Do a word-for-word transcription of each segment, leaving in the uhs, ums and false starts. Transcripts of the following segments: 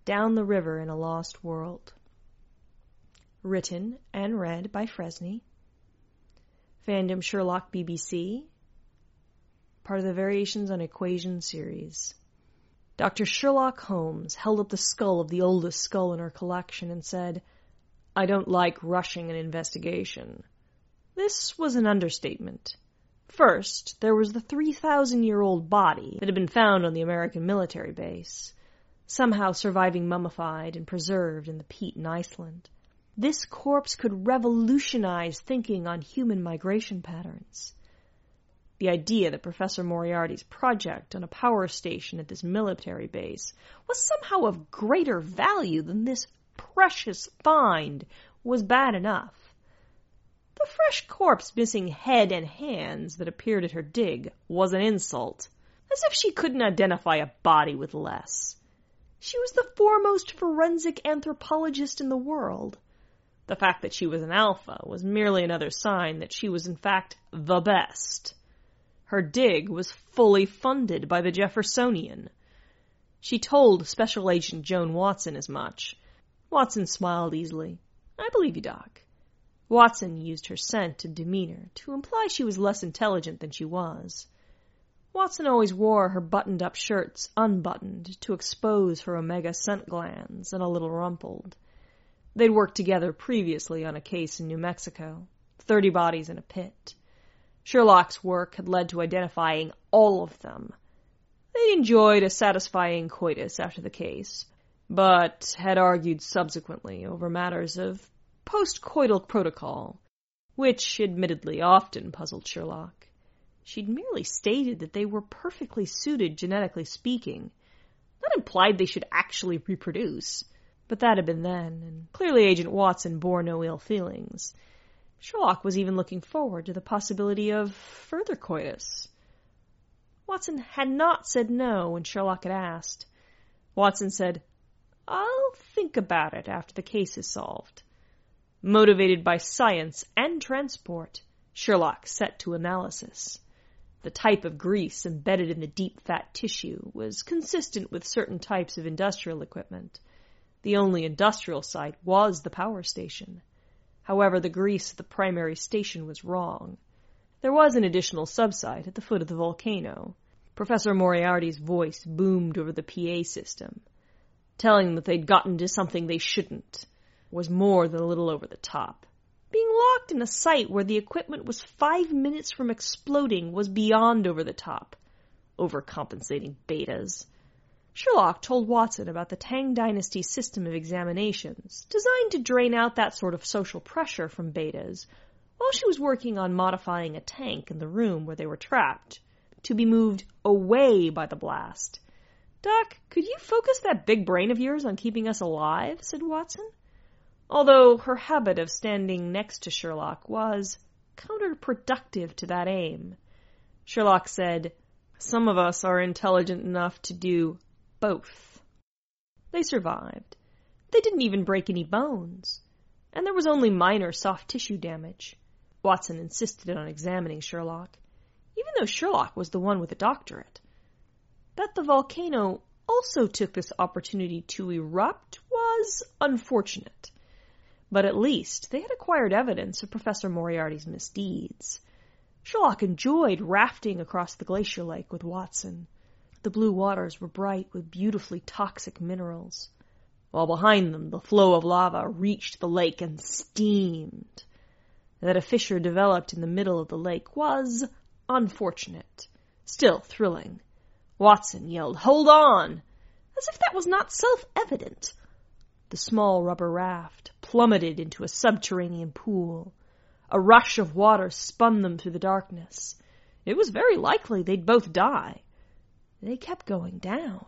Down the River in a Lost World. Written and read by Fresney. Fandom Sherlock B B C. Part of the Variations on Equation series. Doctor Sherlock Holmes held up the skull of the oldest skull in her collection and said, "I don't like rushing an investigation." This was an understatement. First, there was the three thousand year old body that had been found on the American military base, somehow surviving mummified and preserved in the peat in Iceland. This corpse could revolutionize thinking on human migration patterns. The idea that Professor Moriarty's project on a power station at this military base was somehow of greater value than this precious find was bad enough. The fresh corpse missing head and hands that appeared at her dig was an insult, as if she couldn't identify a body with less. She was the foremost forensic anthropologist in the world. The fact that she was an alpha was merely another sign that she was in fact the best. Her dig was fully funded by the Jeffersonian. She told Special Agent Joan Watson as much. Watson smiled easily. "I believe you, Doc." Watson used her scent and demeanor to imply she was less intelligent than she was. Watson always wore her buttoned-up shirts unbuttoned to expose her omega scent glands and a little rumpled. They'd worked together previously on a case in New Mexico, thirty bodies in a pit. Sherlock's work had led to identifying all of them. They'd enjoyed a satisfying coitus after the case, but had argued subsequently over matters of post-coital protocol, which admittedly often puzzled Sherlock. She'd merely stated that they were perfectly suited genetically speaking, not implied they should actually reproduce. But that had been then, and clearly Agent Watson bore no ill feelings. Sherlock was even looking forward to the possibility of further coitus. Watson had not said no when Sherlock had asked. Watson said, "I'll think about it after the case is solved." Motivated by science and transport, Sherlock set to analysis. The type of grease embedded in the deep fat tissue was consistent with certain types of industrial equipment. The only industrial site was the power station. However, the grease at the primary station was wrong. There was an additional subsite at the foot of the volcano. Professor Moriarty's voice boomed over the P A system. Telling them that they'd gotten to something they shouldn't was more than a little over the top. Being locked in a site where the equipment was five minutes from exploding was beyond over the top. Overcompensating betas. Sherlock told Watson about the Tang Dynasty system of examinations, designed to drain out that sort of social pressure from betas, while she was working on modifying a tank in the room where they were trapped, to be moved away by the blast. "Doc, could you focus that big brain of yours on keeping us alive?" said Watson. Although her habit of standing next to Sherlock was counterproductive to that aim. Sherlock said, "Some of us are intelligent enough to do both." They survived. They didn't even break any bones, and there was only minor soft tissue damage. Watson insisted on examining Sherlock, even though Sherlock was the one with the doctorate. That the volcano also took this opportunity to erupt was unfortunate, but at least they had acquired evidence of Professor Moriarty's misdeeds. Sherlock enjoyed rafting across the glacier lake with Watson. The blue waters were bright with beautifully toxic minerals, while behind them the flow of lava reached the lake and steamed. That a fissure developed in the middle of the lake was unfortunate, still thrilling. Watson yelled, "Hold on!" as if that was not self-evident. The small rubber raft plummeted into a subterranean pool. A rush of water spun them through the darkness. It was very likely they'd both die. They kept going down.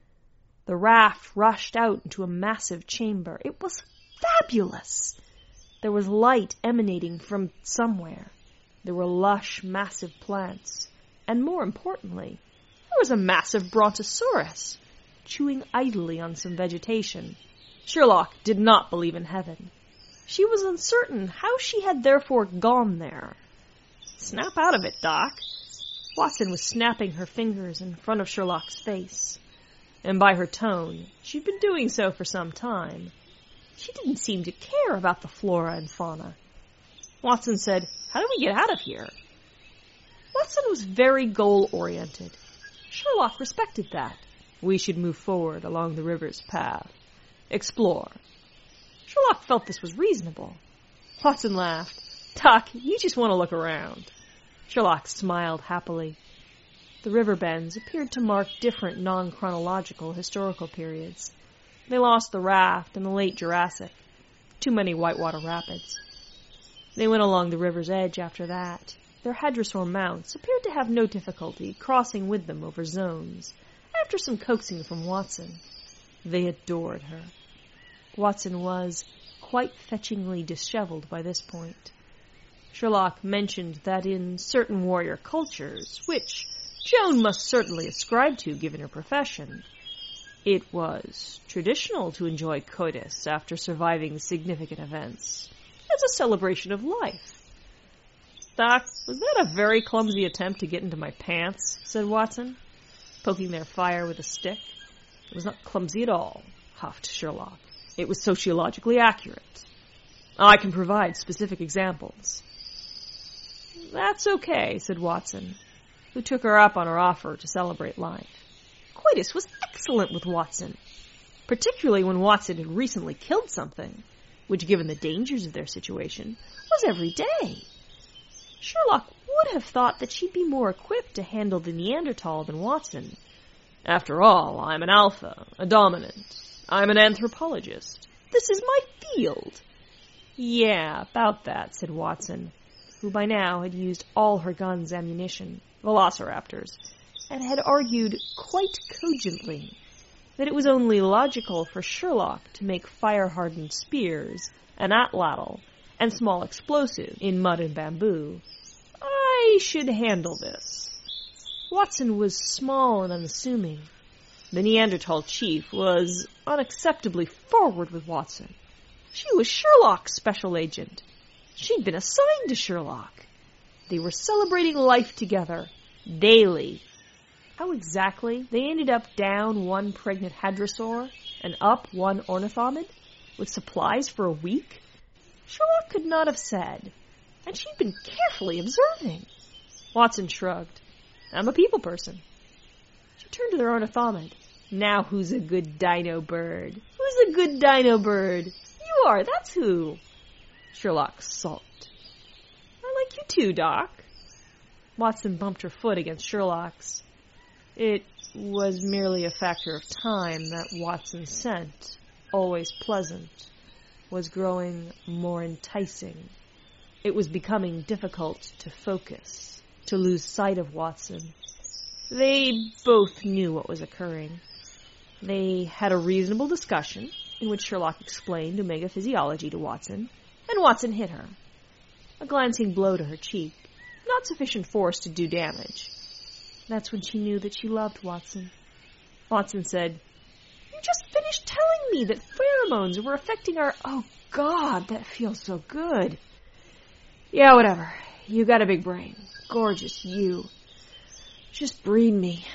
The raft rushed out into a massive chamber. It was fabulous. There was light emanating from somewhere. There were lush, massive plants. And more importantly, there was a massive brontosaurus, chewing idly on some vegetation. Sherlock did not believe in heaven. She was uncertain how she had therefore gone there. "Snap out of it, Doc." Watson was snapping her fingers in front of Sherlock's face. and by her tone, she'd been doing so for some time. She didn't seem to care about the flora and fauna. Watson said, "How do we get out of here?" Watson was very goal-oriented. Sherlock respected that. We should move forward along the river's path. Explore. Sherlock felt this was reasonable. Watson laughed. "Doc, you just want to look around." Sherlock smiled happily. The river bends appeared to mark different non-chronological historical periods. They lost the raft in the late Jurassic. Too many whitewater rapids. They went along the river's edge after that. Their hadrosaur mounts appeared to have no difficulty crossing with them over zones, after some coaxing from Watson. They adored her. Watson was quite fetchingly disheveled by this point. Sherlock mentioned that in certain warrior cultures, which Joan must certainly ascribe to given her profession, it was traditional to enjoy coitus after surviving significant events, as a celebration of life. "Doc, was that a very clumsy attempt to get into my pants?" said Watson, poking their fire with a stick. "It was not clumsy at all," huffed Sherlock. "It was sociologically accurate. I can provide specific examples." "That's okay," said Watson, who took her up on her offer to celebrate life. Coitus was excellent with Watson, particularly when Watson had recently killed something, which, given the dangers of their situation, was every day. Sherlock would have thought that she'd be more equipped to handle the Neanderthal than Watson. "After all, I'm an alpha, a dominant. I'm an anthropologist. This is my field." "Yeah, about that," said Watson, who by now had used all her gun's ammunition, velociraptors, and had argued quite cogently that it was only logical for Sherlock to make fire-hardened spears, an atlatl, and small explosive in mud and bamboo. "I should handle this." Watson was small and unassuming. The Neanderthal chief was unacceptably forward with Watson. She was Sherlock's special agent. She'd been assigned to Sherlock. They were celebrating life together, daily. How exactly they ended up down one pregnant hadrosaur and up one ornithomid, with supplies for a week, Sherlock could not have said, and she'd been carefully observing. Watson shrugged. "I'm a people person." She turned to their ornithomid. "Now who's a good dino bird? Who's a good dino bird? You are, that's who." Sherlock sulked. "I like you too, Doc." Watson bumped her foot against Sherlock's. It was merely a factor of time that Watson's scent, always pleasant, was growing more enticing. It was becoming difficult to focus, to lose sight of Watson. They both knew what was occurring. They had a reasonable discussion in which Sherlock explained omega physiology to Watson, and Watson hit her. A glancing blow to her cheek, not sufficient force to do damage. That's when she knew that she loved Watson. Watson said, "You just finished telling me that pheromones were affecting our..." "Oh, God, that feels so good." "Yeah, whatever. You got a big brain. Gorgeous, you. Just breed me."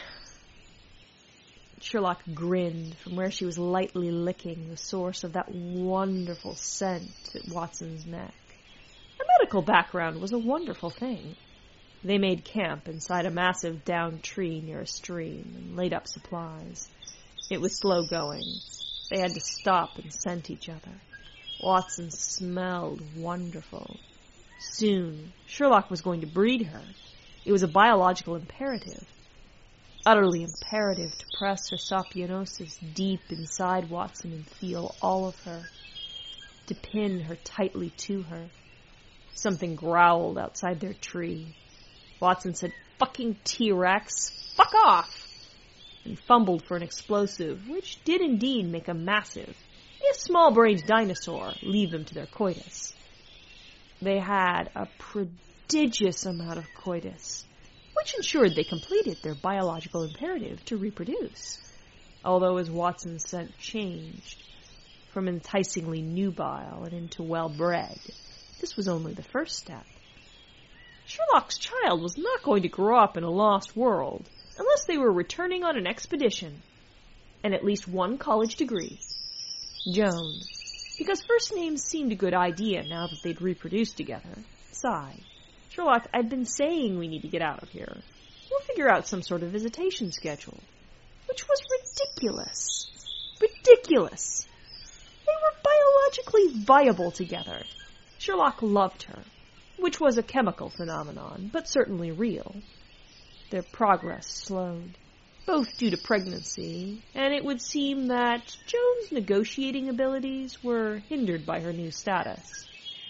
Sherlock grinned from where she was lightly licking the source of that wonderful scent at Watson's neck. Her medical background was a wonderful thing. They made camp inside a massive downed tree near a stream and laid up supplies. It was slow going. They had to stop and scent each other. Watson smelled wonderful. Soon, Sherlock was going to breed her. It was a biological imperative. Utterly imperative to press her sapienosis deep inside Watson and feel all of her. To pin her tightly to her. Something growled outside their tree. Watson said, "Fucking T-Rex, fuck off!" and fumbled for an explosive, which did indeed make a massive, if small-brained dinosaur leave them to their coitus. They had a prodigious amount of coitus, which ensured they completed their biological imperative to reproduce. Although as Watson's scent changed from enticingly nubile and into well-bred, this was only the first step. Sherlock's child was not going to grow up in a lost world unless they were returning on an expedition. and at least one college degree. Joan, because first names seemed a good idea now that they'd reproduced together, sighed. Sherlock, I'd been saying we need to get out of here. We'll figure out some sort of visitation schedule. Which was ridiculous. Ridiculous. They were biologically viable together. Sherlock loved her, which was a chemical phenomenon, but certainly real. Their progress slowed, both due to pregnancy, and it would seem that Joan's negotiating abilities were hindered by her new status.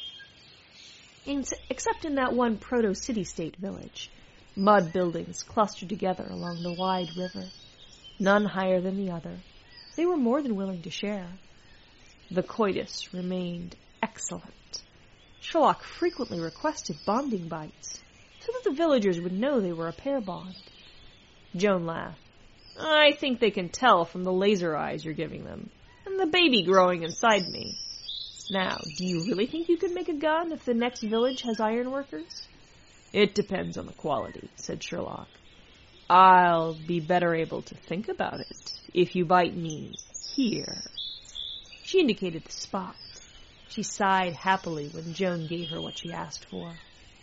In, except in that one proto-city-state village, mud buildings clustered together along the wide river, none higher than the other. They were more than willing to share. The coitus remained excellent. Sherlock frequently requested bonding bites, so that the villagers would know they were a pair bond. Joan laughed. I think they can tell from the laser eyes you're giving them, and the baby growing inside me. Now, do you really think you could make a gun if the next village has ironworkers? It depends on the quality, said Sherlock. I'll be better able to think about it if you bite me here. She indicated the spot. She sighed happily when Joan gave her what she asked for.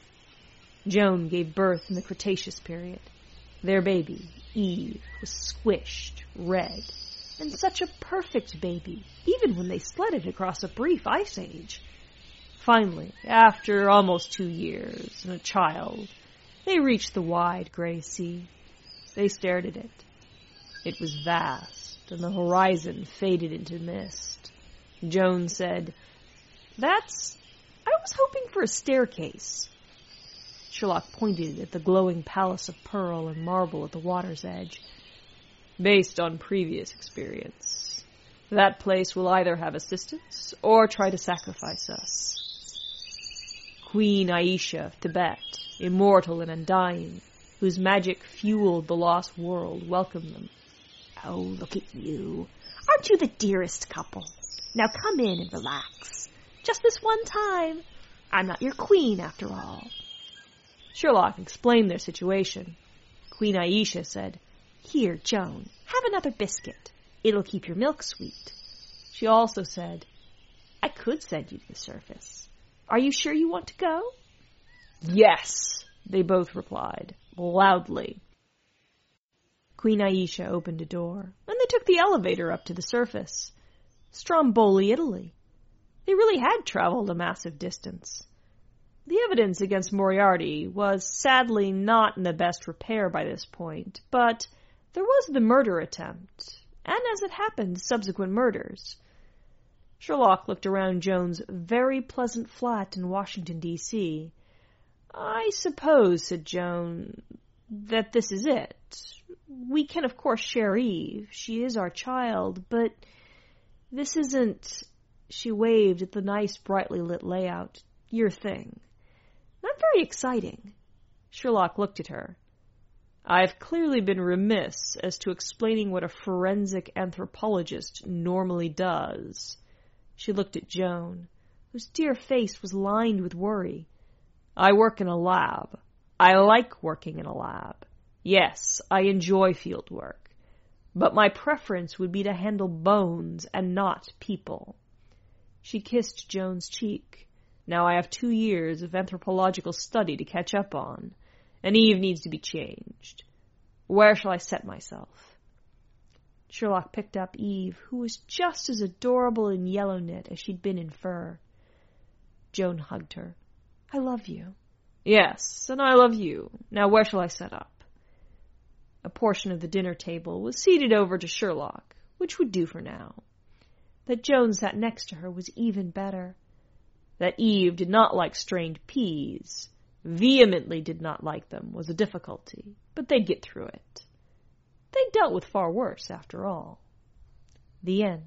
Joan gave birth in the Cretaceous period. Their baby, Eve, was squished, red, and such a perfect baby, even when they sledded across a brief ice age. Finally, after almost two years and a child, they reached the wide gray sea. They stared at it. It was vast, and the horizon faded into mist. Joan said, That's... I was hoping for a staircase. Sherlock pointed at the glowing palace of pearl and marble at the water's edge. Based on previous experience, that place will either have assistance or try to sacrifice us. Queen Aisha of Tibet, immortal and undying, whose magic fueled the lost world, welcomed them. Oh, look at you. Aren't you the dearest couple? Now come in and relax. Just this one time. I'm not your queen, after all. Sherlock explained their situation. Queen Aisha said, Here, Joan, have another biscuit. It'll keep your milk sweet. She also said, I could send you to the surface. Are you sure you want to go? Yes, they both replied, loudly. Queen Aisha opened a door, and they took the elevator up to the surface. Stromboli, Italy. They really had traveled a massive distance. The evidence against Moriarty was sadly not in the best repair by this point, but there was the murder attempt, and as it happened, subsequent murders. Sherlock looked around Joan's very pleasant flat in Washington, D C I suppose, said Joan, that this is it. We can, of course, share Eve. She is our child, but this isn't, she waved at the nice, brightly lit layout, your thing. Not very exciting. Sherlock looked at her. I've clearly been remiss as to explaining what a forensic anthropologist normally does. She looked at Joan, whose dear face was lined with worry. I work in a lab. I like working in a lab. Yes, I enjoy field work. But my preference would be to handle bones and not people. She kissed Joan's cheek. Now I have two years of anthropological study to catch up on, and Eve needs to be changed. Where shall I set myself? Sherlock picked up Eve, who was just as adorable in yellow knit as she'd been in fur. Joan hugged her. I love you. Yes, and I love you. Now where shall I set up? A portion of the dinner table was ceded over to Sherlock, which would do for now. That Joan sat next to her was even better. That Eve did not like strained peas, vehemently did not like them, was a difficulty, but they'd get through it. They dealt with far worse, after all. The end.